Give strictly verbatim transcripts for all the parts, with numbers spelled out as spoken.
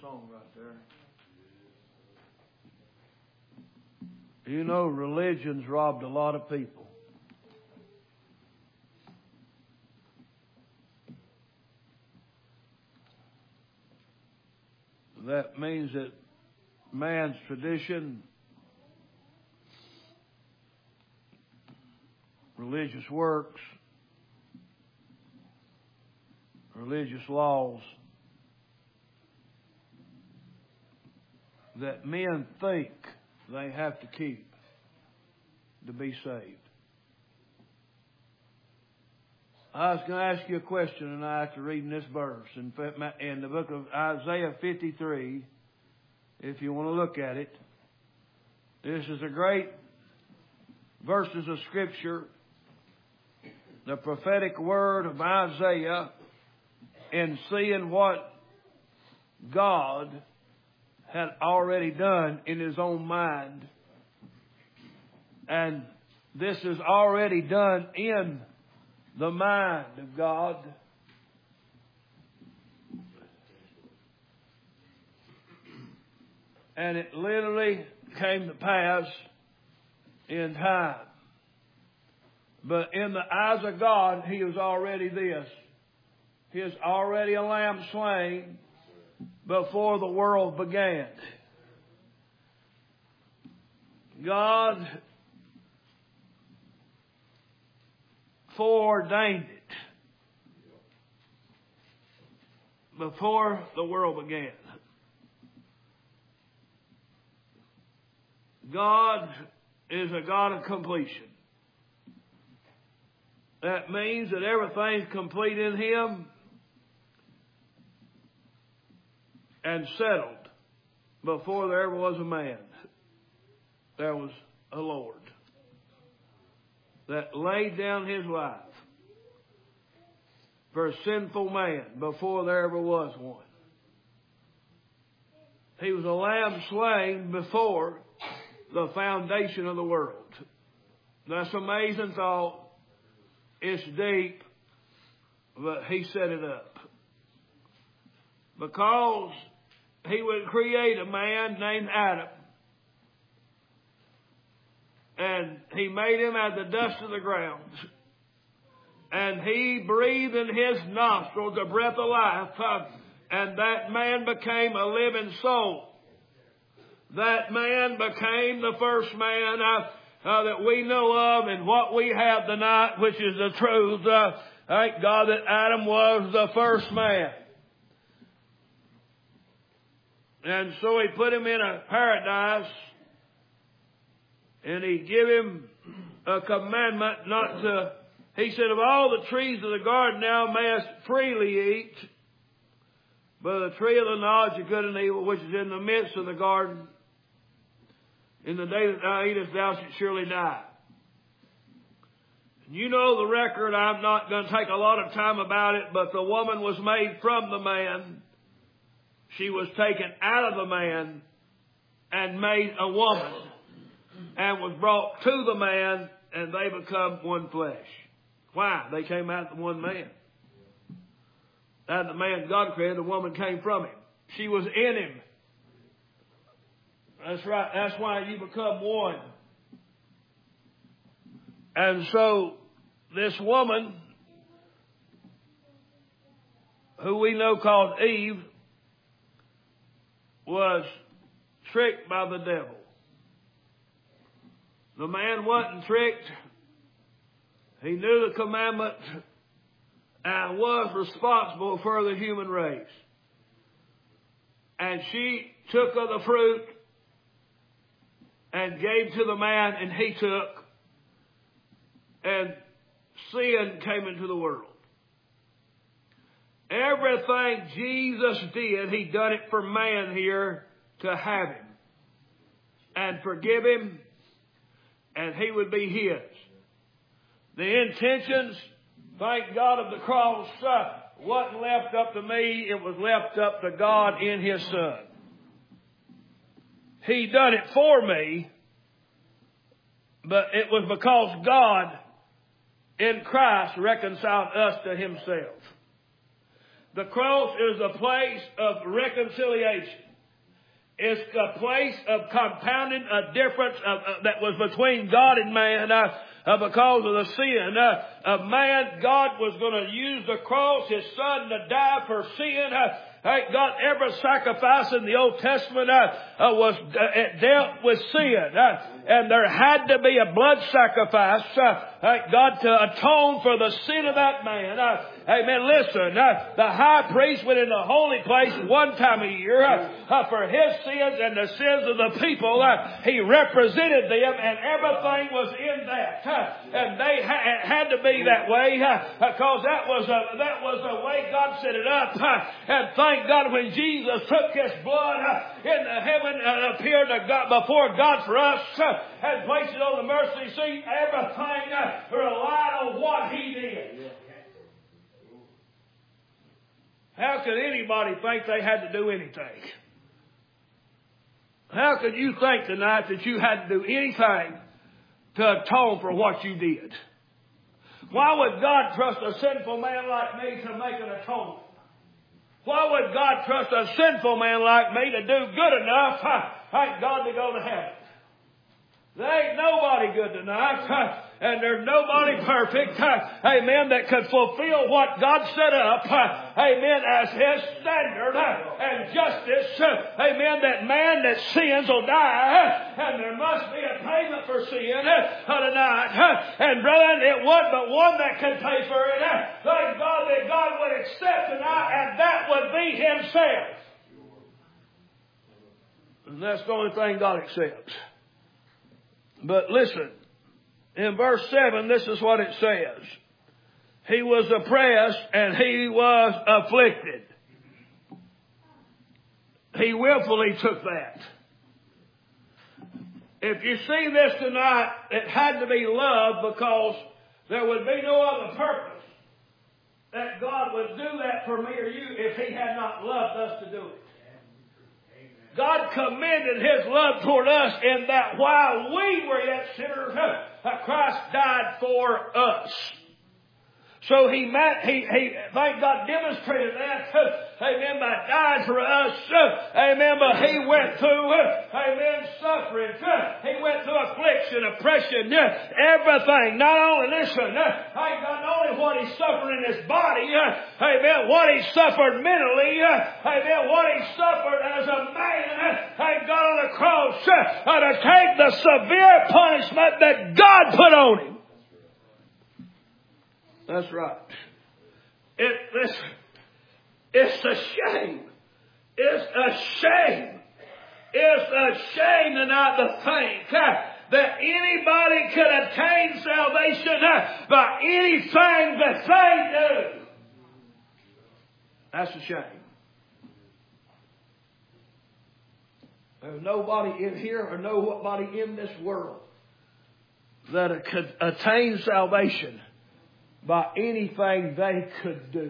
song right there. You know, religion's robbed a lot of people. That means that man's tradition, religious works, religious laws that men think they have to keep to be saved. I was going to ask you a question tonight after reading this verse in, in the book of Isaiah fifty-three. If you want to look at it, this is a great verses of Scripture, the prophetic word of Isaiah, in seeing what God had already done in His own mind. And this is already done in the mind of God. And it literally came to pass in time. But in the eyes of God, He was already this. He is already a lamb slain before the world began. God foreordained it before the world began. God is a God of completion. That means that everything's complete in Him and settled before there ever was a man. There was a Lord that laid down His life for a sinful man before there ever was one. He was a lamb slain before the foundation of the world. That's an amazing thought. It's deep, but He set it up. Because He would create a man named Adam. And He made him out of the dust of the ground. And He breathed in his nostrils the breath of life. Uh, and that man became a living soul. That man became the first man uh, uh, that we know of and what we have tonight, which is the truth. Uh, thank God that Adam was the first man. And so He put him in a paradise. And He gave him a commandment not to, He said, of all the trees of the garden thou mayest freely eat, but the tree of the knowledge of good and evil, which is in the midst of the garden, in the day that thou eatest, thou shalt surely die. And you know the record. I'm not going to take a lot of time about it, but the woman was made from the man. She was taken out of the man and made a woman, and was brought to the man, and they become one flesh. Why? They came out of the one man. Out of the man God created, the woman came from him. She was in him. That's right. That's why you become one. And so this woman, who we know called Eve, was tricked by the devil. The man wasn't tricked. He knew the commandment and was responsible for the human race. And she took of the fruit and gave to the man, and he took, and sin came into the world. Everything Jesus did, He done it for man here to have Him and forgive him, and he would be his. The intentions, thank God, of the cross uh, wasn't left up to me. It was left up to God in His Son. He done it for me, but it was because God in Christ reconciled us to Himself. The cross is a place of reconciliation. It's a place of compounding a difference of, uh, that was between God and man uh, uh, because of the sin. Uh, of man, God was going to use the cross, His Son, to die for sin. Uh, Thank God, every sacrifice in the Old Testament uh, uh, was uh, dealt with sin. Uh, and there had to be a blood sacrifice, uh, thank God, to atone for the sin of that man. Uh, amen. Listen, uh, the high priest went in the holy place one time a year uh, uh, for his sins and the sins of the people. Uh, he represented them, and everything was in that. Uh, and they ha- it had to be that way uh, because that was a, that was the way God set it up. Uh, and thank God, when Jesus took His blood uh, into heaven and appeared to God, before God for us uh, and placed it on the mercy seat, everything uh, relied on what He did. How could anybody think they had to do anything? How could you think tonight that you had to do anything to atone for what you did? Why would God trust a sinful man like me to make an atonement? Why would God trust a sinful man like me to do good enough, thank God, to go to heaven? There ain't nobody good tonight. And there's nobody perfect, amen, that could fulfill what God set up, amen, as His standard and justice, amen, that man that sins will die, and there must be a payment for sin tonight. And brother, it wasn't but one that could pay for it. Thank God that God would accept tonight, and that would be Himself. And that's the only thing God accepts. But listen. In verse seven, this is what it says. He was oppressed and He was afflicted. He willfully took that. If you see this tonight, it had to be love, because there would be no other purpose that God would do that for me or you if He had not loved us to do it. God commended His love toward us in that while we were yet sinners, Christ died for us. So He, met, he, he, thank God, demonstrated that, amen, by dying for us, amen, but He went through, amen, suffering. He went through affliction, oppression, everything. Not only, listen, thank God, not only what He suffered in His body, amen, what He suffered mentally, amen, what He suffered as a man, thank God, on the cross, to take the severe punishment that God put on Him. That's right. It, listen, it's a shame. It's a shame. It's a shame tonight to think uh, that anybody could attain salvation uh, by anything that they do. That's a shame. There's nobody in here or nobody in this world that could attain salvation by anything they could do.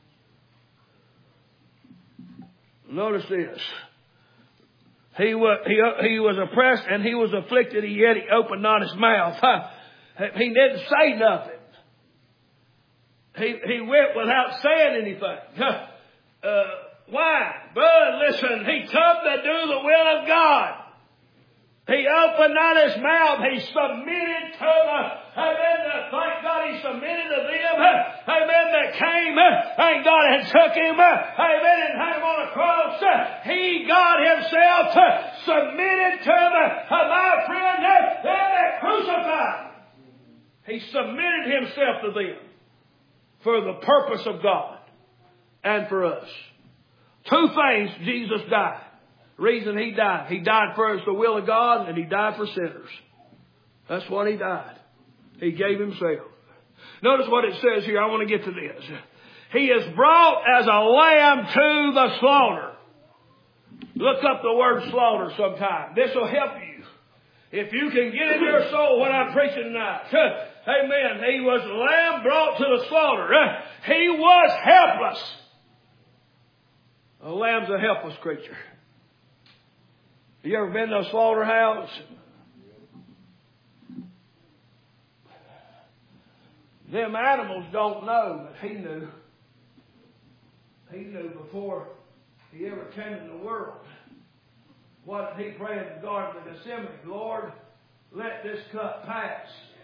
Notice this. He was, he, he was oppressed and He was afflicted, yet He opened not His mouth. He didn't say nothing. He, he went without saying anything. Uh, why? Brother, listen, He come to do the will of God. He opened not His mouth. He submitted to the, amen, thank God He submitted to them, amen, that came, thank God, and took Him, amen, and hung Him on the cross. He, God Himself, submitted to the, my friend, them that crucified. He submitted Himself to them for the purpose of God and for us. Two things Jesus died. Reason He died. He died for us, the will of God, and He died for sinners. That's what He died. He gave Himself. Notice what it says here. I want to get to this. He is brought as a lamb to the slaughter. Look up the word slaughter sometime. This will help you. If you can get in your soul what I'm preaching tonight. Amen. He was a lamb brought to the slaughter. He was helpless. A lamb's a helpless creature. You ever been to a slaughterhouse? Them animals don't know, but He knew. he knew before he ever came into the world. What did he pray in the Garden of Gethsemane? Lord, let this cup pass.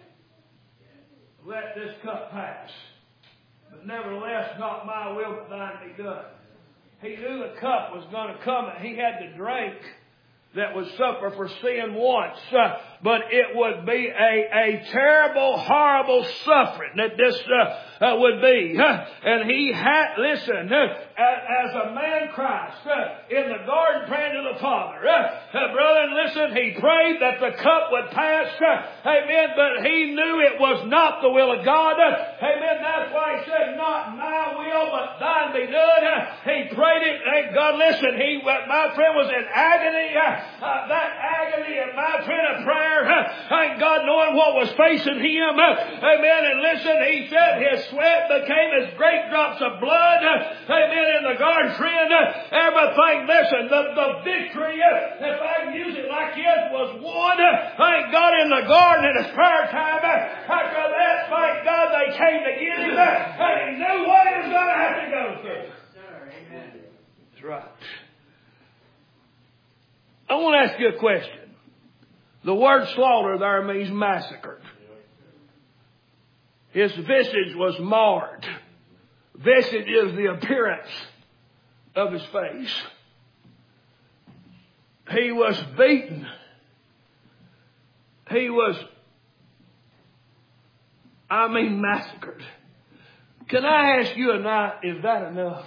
Let this cup pass. But nevertheless, not my will, but thine be done. He knew the cup was going to come, and he had to drink that would suffer for sin once. Uh, but it would be a, a terrible, horrible suffering that this uh, uh, would be. Uh, and he had, listen, uh, as a man Christ uh, in the garden praying to the Father, uh, uh, brother, listen, he prayed that the cup would pass. Uh, amen. But he knew it was not the will of God. Uh, amen. That's why he said, not my will, but thine be done. Uh, he prayed it. Thank God, listen, he, uh, my friend was in agony. Uh, Uh, that agony of my friend of prayer, uh, thank God, knowing what was facing him, uh, amen, and listen, he said his sweat became as great drops of blood, uh, amen, in the garden, friend, uh, everything, listen, the, the victory, uh, if I can use it like this, was won, uh, thank God, in the garden in his prayer time. Uh, after that, thank God, they came to get him, uh, and he knew what he was going to have to go through. That's right. I want to ask you a question. The word slaughter there means massacred. His visage was marred. Visage is the appearance of his face. He was beaten. He was, I mean, massacred. Can I ask you tonight, is that enough?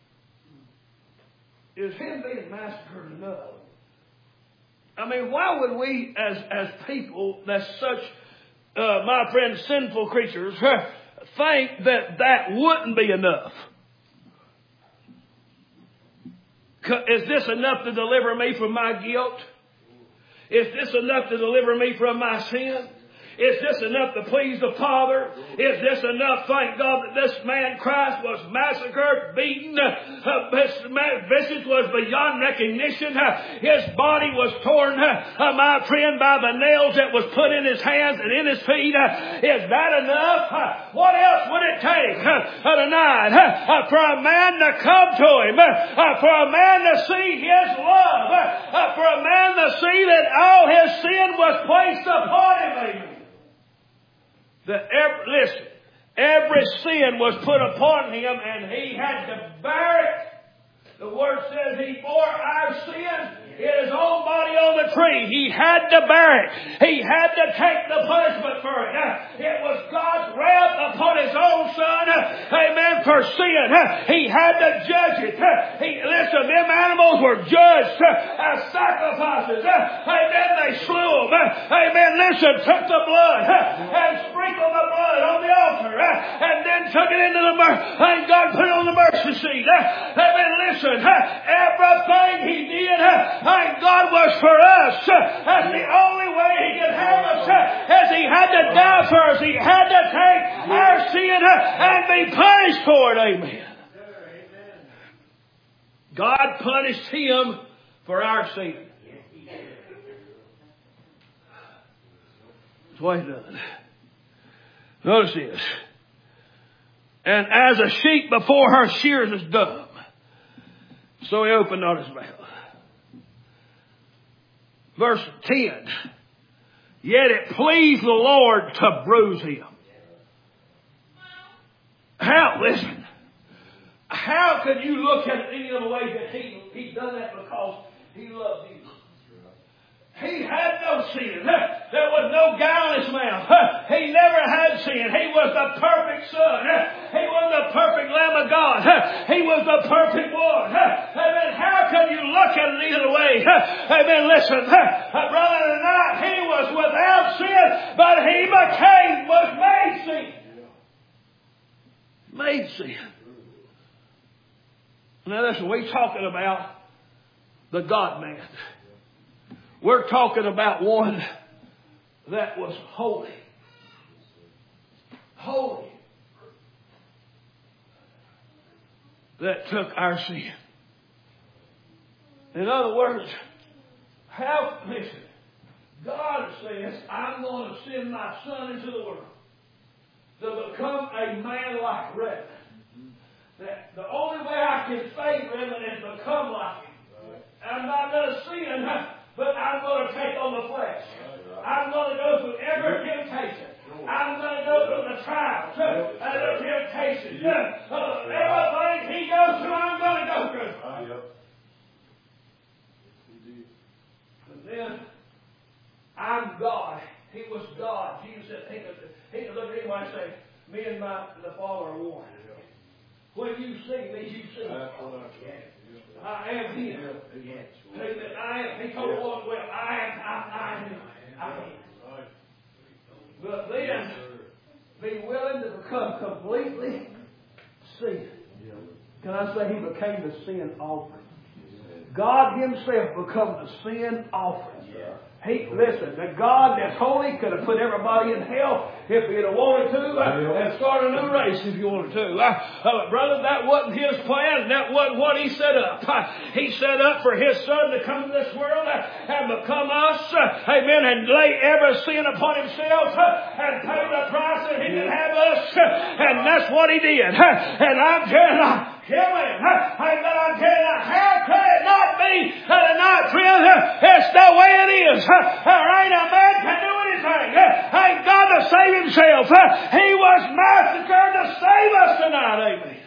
Is him being massacred enough? I mean, why would we, as as people, that's such, uh, my friend, sinful creatures, think that that wouldn't be enough? Is this enough to deliver me from my guilt? Is this enough to deliver me from my sin? Is this enough to please the Father? Is this enough, thank God, that this man Christ was massacred, beaten, uh, his visage was beyond recognition, uh, his body was torn, uh, my friend, by the nails that was put in his hands and in his feet? Uh, is that enough? Uh, what else would it take uh, tonight uh, for a man to come to him, uh, for a man to see his love, uh, for a man to see that all his sin was placed upon him? Amen. That every, listen, every sin was put upon him, and he had to bear it. The Word says he bore our sin in his own body on the tree. He had to bear it. He had to take the punishment for it. It was God's wrath upon his own Son, amen, for sin. He had to judge it. He, listen, them animals were judged as sacrifices. Amen, they slew them. Amen, listen, took the blood and sprinkled the blood on the altar and then took it into the mercy. Thank God, put it on the mercy seat. Amen, listen, everything he did, thank God, was for us. That's the only way he could have us, as he had to die for us. He had to take our sin and be punished for it. Amen. God punished him for our sin. That's what he done. Notice this. And as a sheep before her shears is dumb, so he opened not his mouth. Verse ten. Yet it pleased the Lord to bruise him. How, listen, how could you look at it any other way that he, he done that because he loved you? He had no sin. There was no guile in his mouth. He never had sin. He was the perfect Son. He was the perfect Lamb of God. He was the perfect one. Amen. How can you look at it either way? Amen. Listen, brother, tonight he was without sin, but he became, was made sin. Made sin. Now listen, we're talking about the God-man. We're talking about one that was holy. Holy. That took our sin. In other words, how, listen, God says, I'm going to send my Son into the world to become a man like Rebbe. that the only way I can favor him is become like him. I'm not going to sin, but I'm going to take on the flesh. I'm going to go through every temptation. I'm going to go through the trials and the temptations. Uh, everything he goes through, I'm going to go through. And then, I'm God. He was God. Jesus said, he could, he could look at anyone and say, me and my the Father are one. When you see me, you see me. I am Him. I am. He told the woman, well, I am, I, I am, I am. But then, be willing to become completely sin. Can I say He became the sin offering? God Himself become the sin offering. He, listen, the God that's holy could have put everybody in hell if He'd have wanted to, uh, and started a new race if you wanted to. Uh, uh, brother, that wasn't His plan. That wasn't what He set up. Uh, he set up for His Son to come to this world uh, and become us, uh, amen, and lay every sin upon Himself uh, and pay the price that He could have us. Uh, and that's what He did. Uh, and I'm telling you, Amen. I'm going to tell you, how could it not be tonight, friends? It's the way it is. There ain't a man can do anything. Ain't God to save Himself. He was massacred to save us tonight. Amen.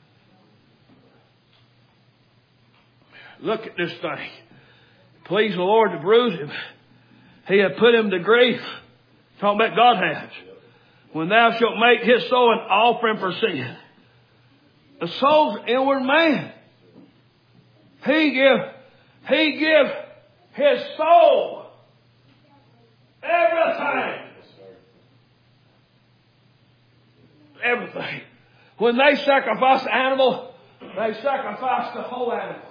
Look at this thing. Please the Lord to bruise Him. He had put Him to grief. Talking about God has. When thou shalt make His soul an offering for sin. The soul's inward man. He give, He give His soul everything. Everything. When they sacrifice the animal, they sacrifice the whole animal.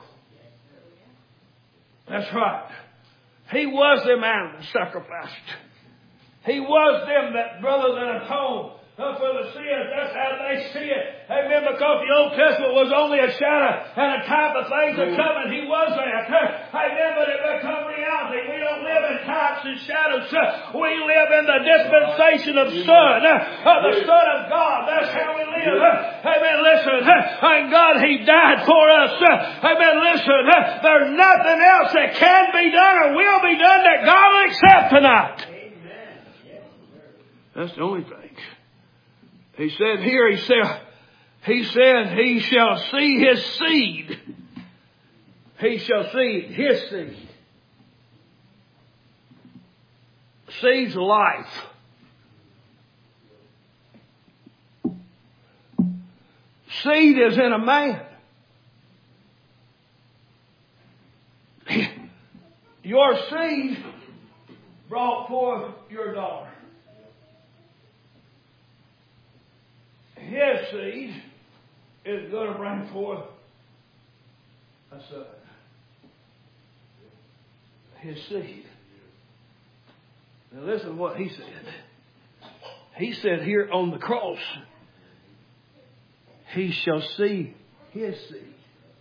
That's right. He was them animals sacrificed. He was them that brother that atoned for the sins. That's how they see it. Amen. Because the Old Testament was only a shadow and a type of things that come, and He was that. Amen. But it become reality. We don't live in types and shadows. We live in the dispensation of Son, of the Son of God. That's how we live. Amen. Listen. Thank God He died for us. Amen. Listen. There's nothing else that can be done or will be done that God will accept tonight. That's the only thing. He said here, he said, he said, he shall see His seed. He shall see His seed. Seed's life. Seed is in a man. Your seed brought forth your daughter. His seed is going to bring forth a son. His seed. Now listen to what He said. He said here on the cross, He shall see His seed.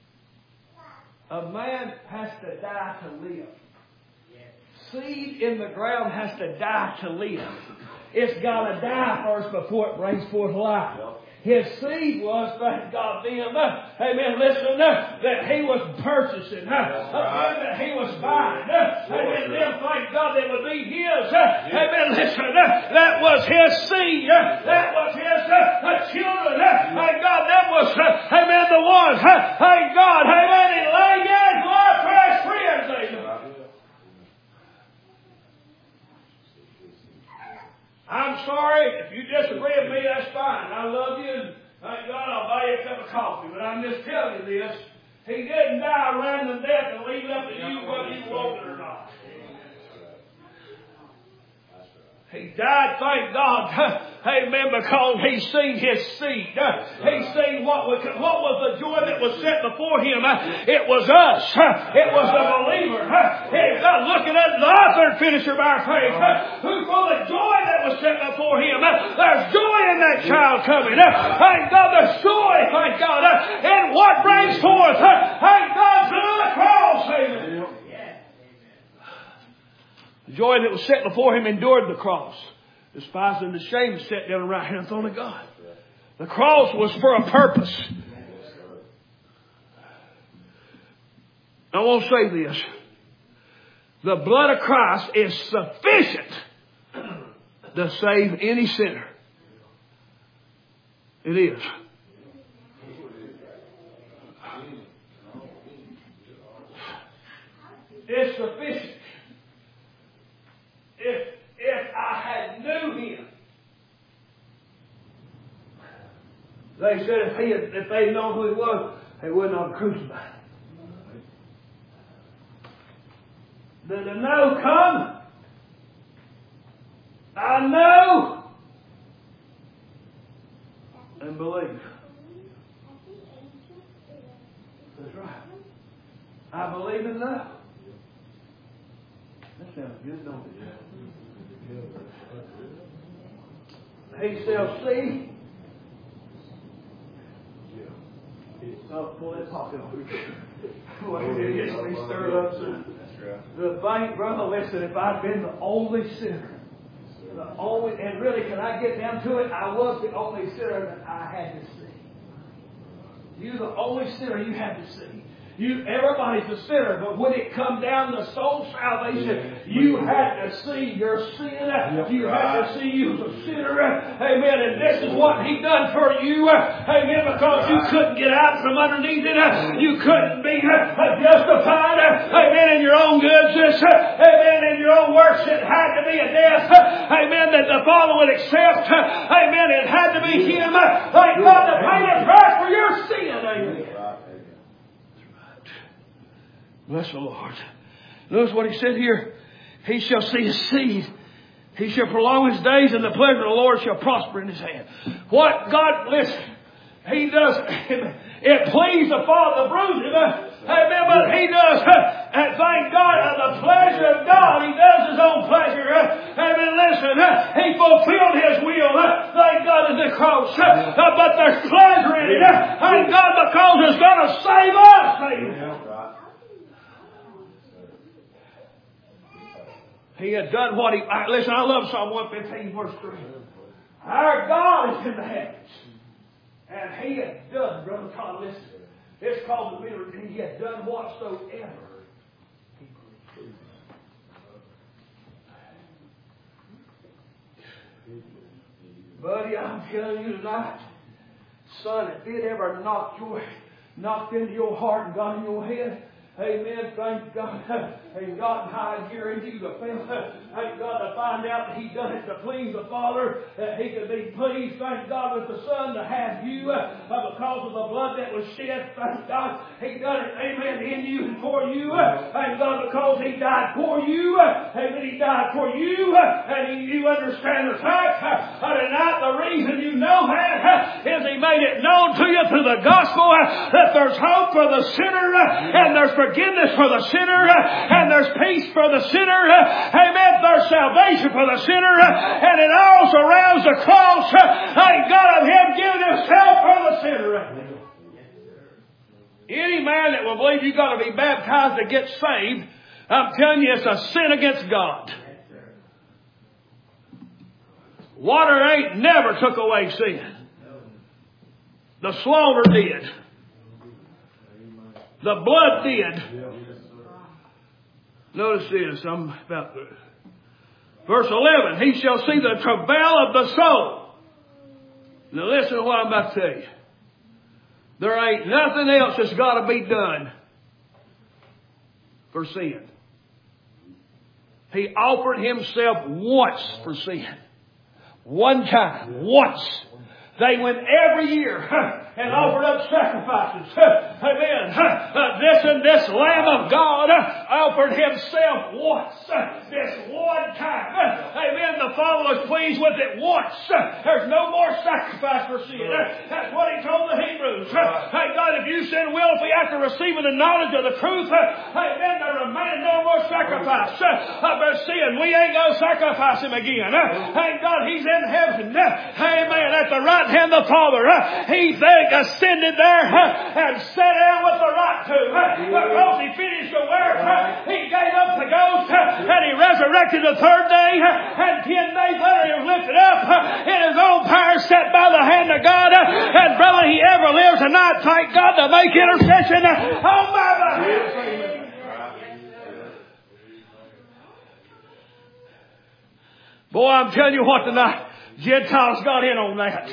A man has to die to live. Seed in the ground has to die to live. It's got to die first before it brings forth life. His seed was, thank God then, amen, listen, that He was purchasing, right. That He was buying, amen, then thank God that would be His, amen, listen, that was His seed, that was His children, thank God that was, amen, the ones, thank God, amen, He laid down His life for His friends, amen. I'm sorry. If you disagree with me, that's fine. I love you, and thank God I'll buy you a cup of coffee. But I'm just telling you this. He didn't die a random death and leave it up to you whether you want it or not. He died, thank God, amen, because He seen His seed. He seen what was, what was the joy that was set before Him. It was us. It was the believer. He's looking at the author and finisher of our faith, who for the joy that was set before Him. There's joy in that child coming. Thank God, there's joy, thank God, in what brings forth. Thank God through the cross, amen. The joy that was set before Him endured the cross, despising the shame set down the right hand throne of God. The cross was for a purpose. I want to say this. The blood of Christ is sufficient to save any sinner. It is. It's sufficient. If, if I had knew Him, they said if he had, if they'd known who He was, they wouldn't have crucified Him. Did the know come? I know and believe. That's right. I believe and know. That sounds good, don't it? He shall see. Oh, pull that pocket off. Boy, it gets me stirred up, son. The thing, brother, listen, if I'd been the only sinner, the only, and really, can I get down to it? I was the only sinner that I had to see. You're the only sinner you had to see. You, everybody's a sinner, but when it come down to soul salvation, you had to see your sin. You had to see you was a sinner. Amen. And this is what He done for you. Amen. Because you couldn't get out from underneath it. You couldn't be justified. Amen. In your own goodness. Amen. In your own works. It had to be a death. Amen. That the Father would accept. Amen. It had to be Him. Thank God to pay the price for your sin. Amen. Bless the Lord. Notice what He said here. He shall see His seed. He shall prolong His days, and the pleasure of the Lord shall prosper in His hand. What God, listen, He does, it pleased the Father to bruise Him. Amen. But He does, and thank God, the pleasure of God, He does His own pleasure. Amen. Listen, He fulfilled His will. Thank God at the cross. But there's pleasure in it. Thank God because it's going to save us. Amen. He had done what He... Listen, I love Psalm one fifteen, verse three. Our God is in the heavens. And He had done, Brother Todd, listen. It's called the mirror. And He had done whatsoever He pleased. Buddy, I'm telling you tonight, son, if it ever knocked your, knocked into your heart and got in your head, amen. Thank God. And God hide here in you the family. Thank God to find out that He done it to please the Father. That He could be pleased. Thank God with the Son to have you uh, because of the blood that was shed. Thank God He done it. Amen. In you and for you. Uh, thank God because He died for you. Uh, amen. He died for you. Uh, and he, you understand the fact. Uh, tonight the reason you know that uh, is He made it known to you through the gospel uh, that there's hope for the sinner uh, and there's forgiveness for the sinner, uh, and there's peace for the sinner. Uh, amen. There's salvation for the sinner, uh, and it all surrounds the cross. Uh, thank God of Him giving Himself for the sinner. Uh, any man that will believe you've got to be baptized to get saved, I'm telling you, it's a sin against God. Water ain't never took away sin. The slaughter did. The blood did. Notice this. I'm about to. Verse eleven. He shall see the travail of the soul. Now listen to what I'm about to tell you. There ain't nothing else that's got to be done for sin. He offered Himself once for sin. One time. Once. They went every year and offered up sacrifices. Amen. This and this Lamb of God offered Himself once. This one time. Amen. The Father was pleased with it once. There's no more sacrifice for sin. That's what He told the Hebrews. Thank God, if you sin willfully after receiving the knowledge of the truth, amen, there remains no more sacrifice. But sin, we ain't going to sacrifice Him again. Thank God He's in heaven. Amen. At the right hand of the Father. He ascended there and sat down with the right to. Because He finished the work. He gave up the ghost and He resurrected the third day. And ten days later He was lifted up in His own power, set by the hand of God. And brother, He ever lives tonight, thank God, to make intercession on my behalf. Boy, I'm telling you what tonight. Gentiles got in on that.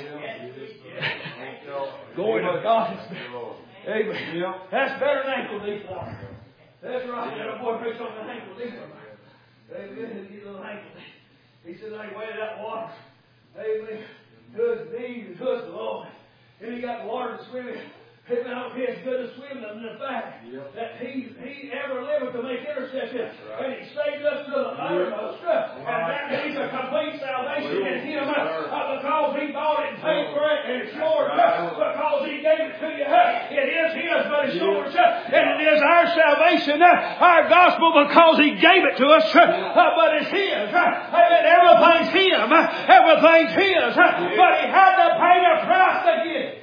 Glory to God. Amen. That's better than ankle deep water. That's right. That boy preached on the ankle deep water. Amen. His little ankle deep. He said, I went in that water. Amen. To his knees and to his Lord. And he got water to swim in. Amen. I don't care as good to swim than the fact yep. that he he ever lived to make intercession. Right. And he saved us to the uttermost. Right. And that means a complete salvation in him uh, because he bought it and paid for it and it's yours uh, because he gave it to you. Uh, it is his, but it's yours. Uh, and it is our salvation, uh, our gospel, because he gave it to us, uh, uh, but it's his. Uh, and everything's him. Uh, everything's his. Uh, but he had to pay the price to get it.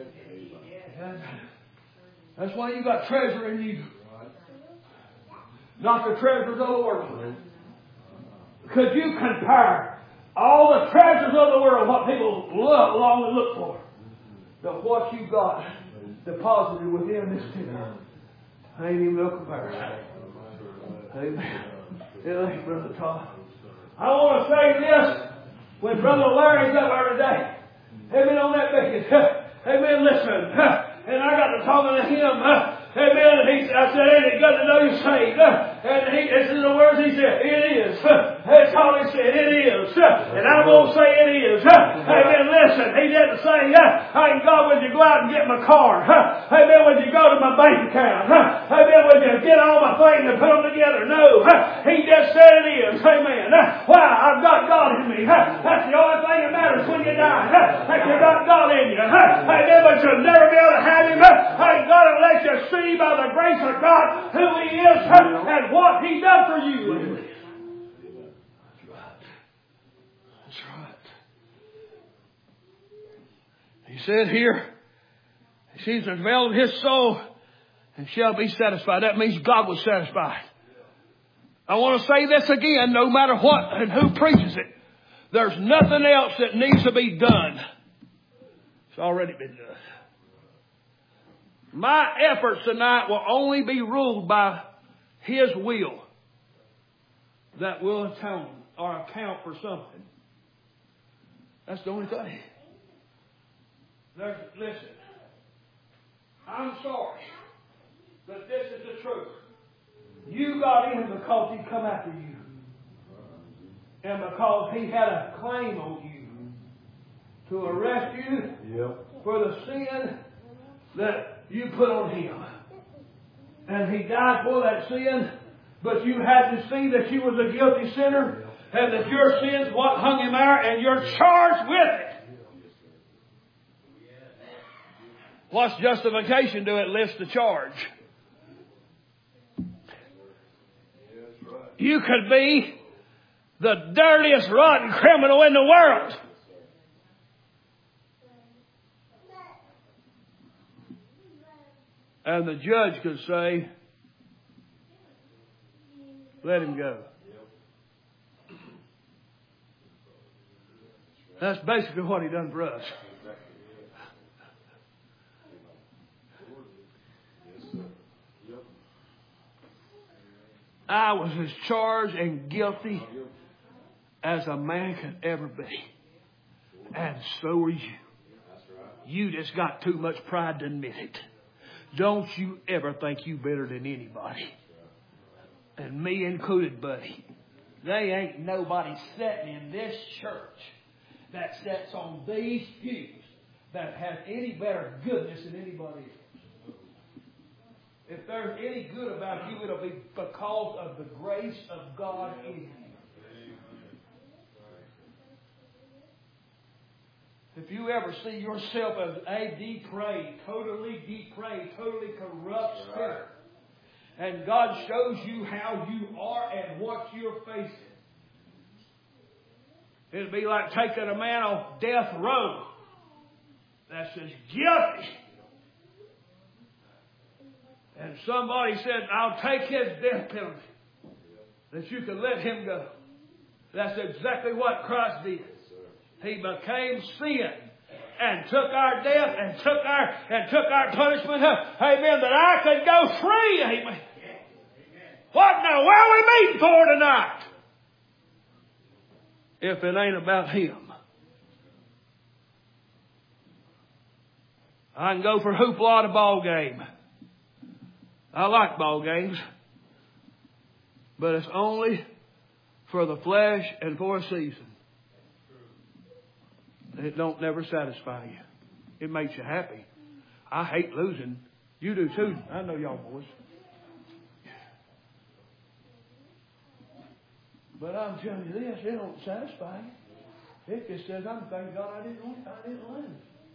That's why you got treasure in you. Not the treasures of the world. Could you compare all the treasures of the world, what people look, long to look for, to what you got deposited within this kingdom? Ain't even no comparison. Amen. It ain't, Brother Todd. I want to say this when Brother Larry's up there today. Amen on that bacon. Amen, listen. And I got to talking to him. Uh, amen. And he, I said, ain't it good to know you're saved? Uh, and he, this is the words he said. It is. Uh, that's all he said. It is. Uh, and I'm going to say it is. Uh, amen. Listen, he didn't say, uh, hey, God, would you go out and get my car? Uh, amen. Would you go to my bank account? Uh, amen. Would you get all my things and put them together? No. Uh, he just said it is. Amen. Uh, why? I've got God in me. Uh, that's the only thing that matters when you die. Uh, that you got God in you. Uh, amen. But you'll never be able to have Him. Hey, God will let you see by the grace of God who He is and what He done for you. That's right. That's right. He said here, He sees the veil of His soul and shall be satisfied. That means God was satisfied. I want to say this again, no matter what and who preaches it, there's nothing else that needs to be done. It's already been done. My efforts tonight will only be ruled by His will that will atone or account for something. That's the only thing. There's, listen, I'm sorry, but this is the truth. You got in because He come after you. And because He had a claim on you to arrest you yep. for the sin that you put on Him. And He died for that sin, but you had to see that you was a guilty sinner and that your sins what hung Him there and you're charged with it. What's justification do? It lifts the charge. You could be the dirtiest, rotten criminal in the world. And the judge could say, let him go. That's basically what He done for us. I was as charged and guilty as a man could ever be. And so are you. You just got too much pride to admit it. Don't you ever think you better than anybody. And me included, buddy. They ain't nobody sitting in this church that sits on these pews that has any better goodness than anybody else. If there's any good about you, it'll be because of the grace of God in you. If you ever see yourself as a depraved, totally depraved, totally corrupt spirit, and God shows you how you are and what you're facing, it'd be like taking a man off death row that's as guilty. And somebody said, I'll take his death penalty, that you can let him go. That's exactly what Christ did. He became sin and took our death and took our and took our punishment. Amen. That I could go free. Amen. What in the world are we meeting for tonight? if it ain't about Him. I can go for hoopla at a ball game. I like ball games. But it's only for the flesh and for a season. It don't never satisfy you. It makes you happy. I hate losing. You do too. I know y'all boys. But I'm telling you this, it don't satisfy you. It just says, I'm thanking God I didn't win. I didn't lose.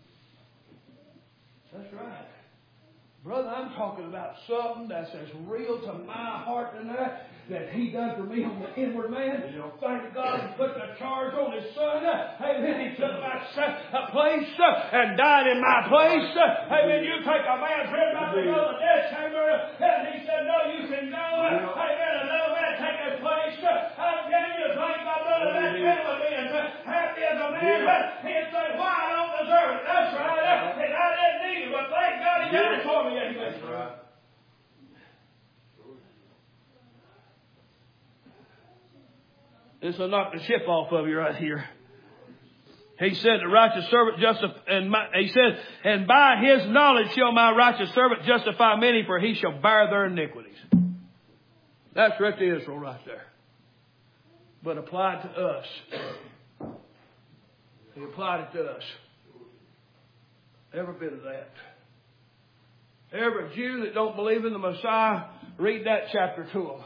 That's right. Brother, I'm talking about something that's as real to my heart tonight that He done for me on the inward man. Thank God He put the charge on His Son. Amen. He took my place and died in my place. Amen. You take a man's head back to go to the death chamber, and He said, no, you can go. Amen. Another man take His place. I'm telling you, thank God, brother, that gentleman being happy as a man. He'd say, why I don't deserve it. That's right. And I didn't need it, but thank God He done it for me. That's right. This will knock the chip off of you right here. He said, the righteous servant justify, and my, he said, and by his knowledge shall my righteous servant justify many, for he shall bear their iniquities. That's right to Israel right there. But applied to us. He applied it to us. Every bit of that. Every Jew that don't believe in the Messiah, read that chapter to them.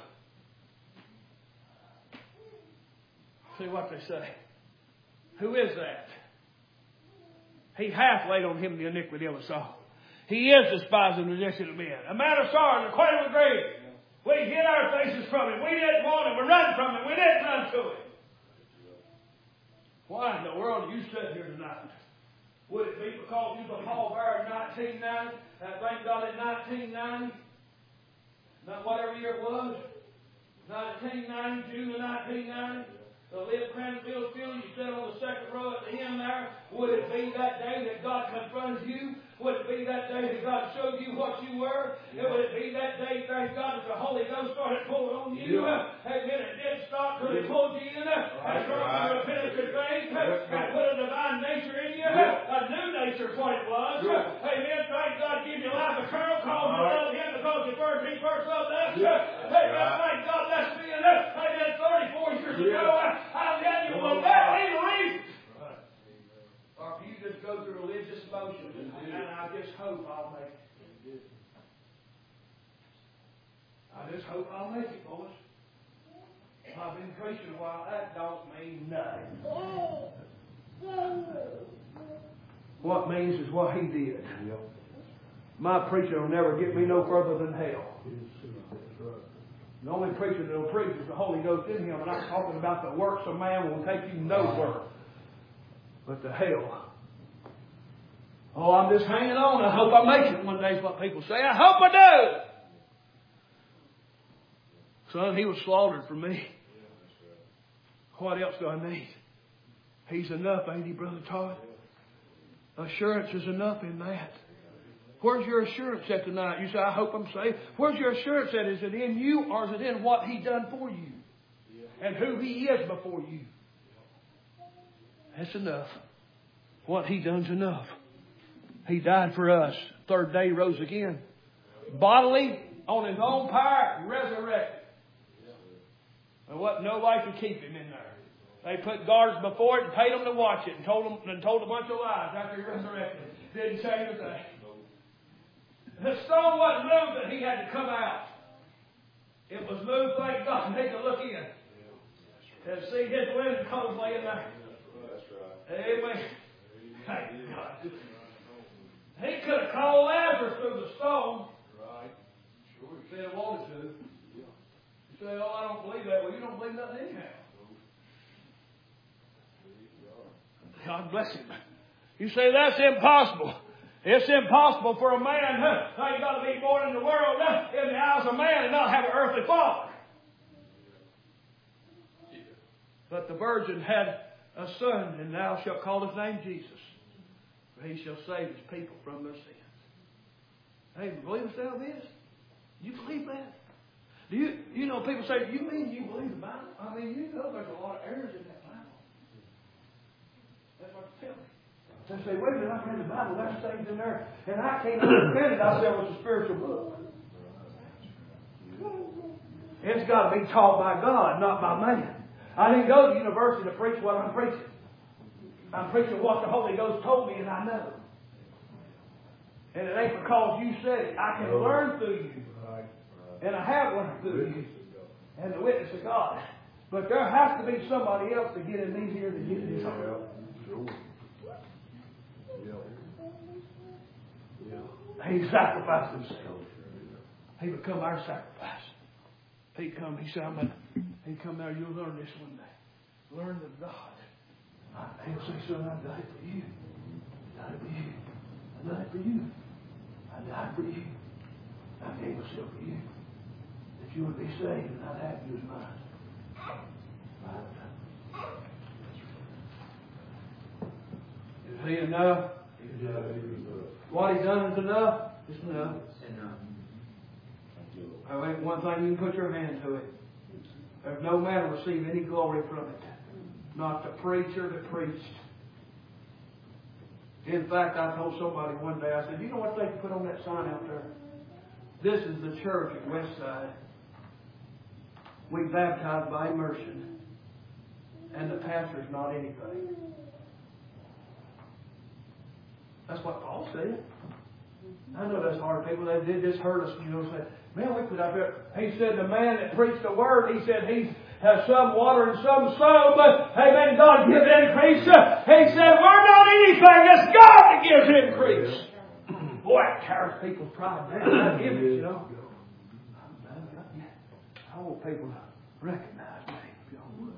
See what they say. Who is that? He hath laid on him the iniquity of us all. He is despised and rejected of men. A man of sorrows, acquainted with grief. We hid our faces from Him. We didn't want Him. We ran from Him. We didn't run to Him. Why in the world do you sit here tonight? Would it be because you was a pallbearer in nineteen ninety? Uh, thank God in nineteen ninety? Not whatever year it was. nineteen ninety, June of nineteen ninety. The Liv Cransfield Field, you sat on the second row at the end there. Would it be that day that God confronted you? Would it be that day that God showed you what you were? Yeah. Would it be that day, thank God, that the Holy Ghost started pulling on you? Yeah. Amen. It did stop till He pulled you in. Right. And brought you to repentance and faith. And put a divine nature in you. Yeah. A new nature is what it was. Yeah. Amen. Thank God, give you life eternal. Cause you love Him because you first, He first loved us. Yeah. Amen. Thank God, that's being us. Amen. thirty-four years yeah. ago. I'm telling you, will that be the reason? Or if you just go through religious motions and, and I just hope I'll make it. I just hope I'll make it, boys. I've been preaching a while. That don't mean nothing. What means is what He did. My preaching will never get me no further than hell. The only preacher that will preach is the Holy Ghost in him. And I'm talking about the works of man will take you nowhere but to hell. Oh, I'm just hanging on. I hope I make it one day is what people say. I hope I do. Son, He was slaughtered for me. What else do I need? He's enough, ain't He, Brother Todd? Assurance is enough in that. Where's your assurance at tonight? You say, I hope I'm saved. Where's your assurance at? Is it in you or is it in what He done for you? And who He is before you? That's enough. What He done's enough. He died for us. Third day He rose again. Bodily, on His own power, resurrected. There wasn't nobody to keep Him in there. They put guards before it and paid them to watch it and told them and told a bunch of lies after He resurrected. Didn't say anything. The stone wasn't moved that He had to come out. It was moved, thank God, they could look in. And see His linen clothes laying there. That's right. Amen. Thank God. He could have called Lazarus through the stone. Right. Sure. He said he wanted to. You say, oh, I don't believe that. Well, you don't believe nothing anyhow. God bless him. You say, that's impossible. It's impossible for a man, huh? Now you got to be born in the world, huh? In the eyes of man, and not have an earthly father. But the virgin had a son, and thou shalt call his name Jesus. For he shall save his people from their sins. Hey, you believe us now this? You believe that? Do you, you know, people say, you mean you believe the Bible? I mean, you know there's a lot of errors in that Bible. They say, wait a minute, I've read the Bible, there's things in there, and I can't understand it. I said, well, it's a spiritual book. It's got to be taught by God, not by man. I didn't go to university to preach what I'm preaching. I'm preaching what the Holy Ghost told me, and I know. And it ain't because you said it. I can learn through you. And I have learned through you. And the witness of God. But there has to be somebody else to get in these here to get in his heart. He sacrificed himself. He become our sacrifice. He come, he said, I'm gonna, he come there, you'll learn this one day. Learn the God. He'll say, son, I died for you. I died for you. I died for you. I died for you. I gave myself for you. That you would be saved and I'd have you as mine. Is he enough? What he done is enough? It's enough. I think one thing you can put your hand to it. There's no man will receive any glory from it. Not the preacher that preached. In fact, I told somebody one day, I said, you know what they can put on that sign out there? This is the church at Westside. We baptize by immersion. And the pastor's not anything. That's what Paul said. I know that's hard. People, they did just hurt us, you know, say, man, we put out there. He said the man that preached the word, he said he's has some water and some sow, but amen, God gives increase. He said, we're not anything, it's God that gives increase. Boy, that tears people's pride down. That image, you know. I want people to recognize me, if y'all would.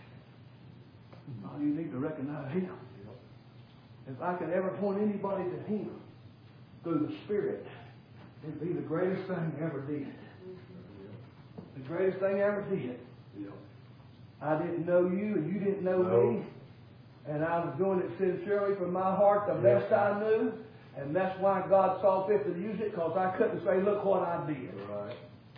You need to recognize Him. If I could ever point anybody to Him through the Spirit, it'd be the greatest thing I ever did. The greatest thing I ever did. I didn't know you and you didn't know no. me. And I was doing it sincerely from my heart, the yeah. best I knew. And that's why God saw fit to use it, because I couldn't say, look what I did. Right.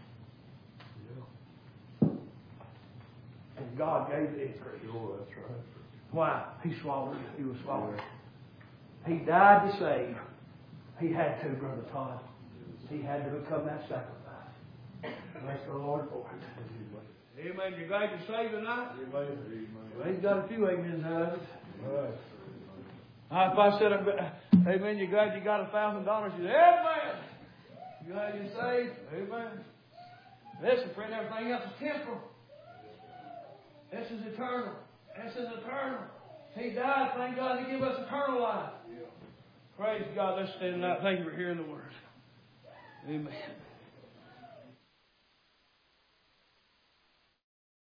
Yeah. And God gave the increase. Sure, that's right. Why? He swallowed it. He was swallowed. He died to save. He had to, Brother Todd. He had to become that sacrifice. Bless the Lord for it. Amen. You're glad you're saved tonight? Amen. Well, he's got a few amens out of it. Right. If I said, amen, you're glad you got a thousand dollars, you say, amen. You glad you're saved? Amen. Listen, friend, everything else is temporal. This is eternal. This is eternal. He died, thank God, to give us eternal life. Yeah. Praise God. Let's stand tonight. Thank you for hearing the word. Amen.